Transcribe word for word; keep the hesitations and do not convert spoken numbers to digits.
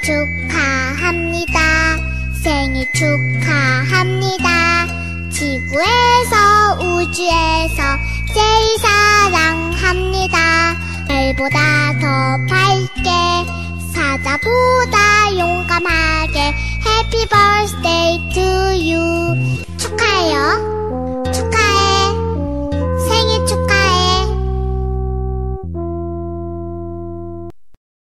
축하합니다. 생일 축하합니다. 지구에서 우주에서 제일 사랑합니다. 별보다 더 밝게 사자보다 용감하게 Happy birthday to you.